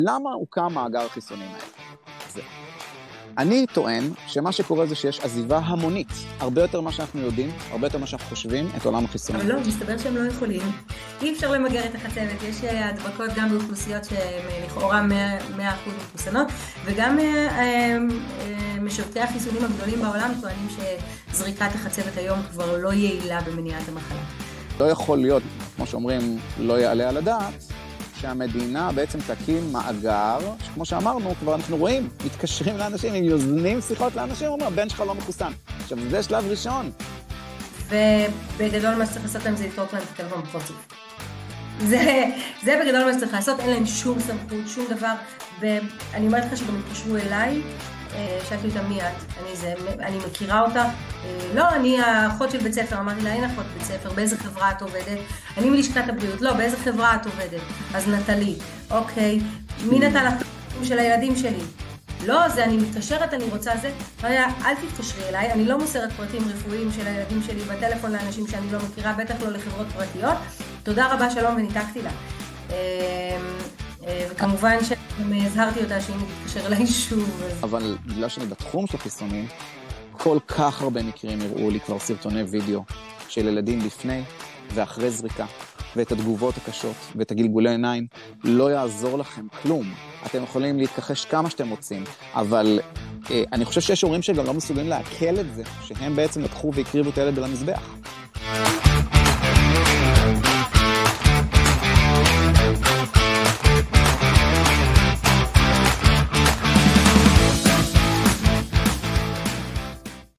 למה הוקם מאגר החיסונים האלה? זה. אני טוען שמה שקורה זה שיש עזיבה המונית, הרבה יותר מה שאנחנו יודעים, הרבה יותר מה שאנחנו חושבים, את עולם החיסונים. אבל לא, מסתבר שהם לא יכולים. אי אפשר למגר את החצבת, יש הדבקות גם באוכלוסיות שהן לכאורה 100% מחוסנות, וגם משוותי החיסונים הגדולים בעולם טוענים שזריקת החצבת היום כבר לא יעילה במניעת המחלה. לא יכול להיות, כמו שאומרים, לא יעלה על הדעת, שהמדינה בעצם תקים מאגר, שכמו שאמרנו, כבר אנחנו רואים, מתקשרים לאנשים, הם יוזנים שיחות לאנשים, אומרים, הבן שלך לא מחוסן. עכשיו, זה שלב ראשון. ובגדול מה שצריך לעשות להם זה לתרוק להם את הטלפון בפרצוף. זה בגדול מה שצריך לעשות, אין להם שום סמכות, שום דבר, ואני אומרת לך שגם התקשרו אליי, שאלתי אותה מי את, אני מכירה אותה, לא, אני האחות של בית ספר, אמרתי לה, אין אחות בית ספר, באיזה חברה את עובדת? אני מלשכת הבריאות, לא, באיזה חברה את עובדת? אז נטלי, אוקיי, מי נתן לך של הילדים שלי? לא, זה אני מתקשרת, אני רוצה זה, אל תתקשרי אליי, אני לא מוסרת פרטים רפואיים של הילדים שלי בטלפון לאנשים שאני לא מכירה, בטח לא לחברות פרטיות, תודה רבה, שלום, וניתקתי לה. וכמובן שהזהרתי אותה שהיא מתקשר אליי שוב. אבל בגלל שאני בתחום של החיסונים, כל כך הרבה מקרים הראו לי כבר סרטוני וידאו של ילדים לפני ואחרי זריקה, ואת התגובות הקשות ואת הגלגולי עיניים. לא יעזור לכם כלום. אתם יכולים להתכחש כמה שאתם רוצים, אבל אני חושב שיש הורים שגם לא מסוגלים להקל את זה, שהם בעצם לקחו והקריבו את הילד על המזבח.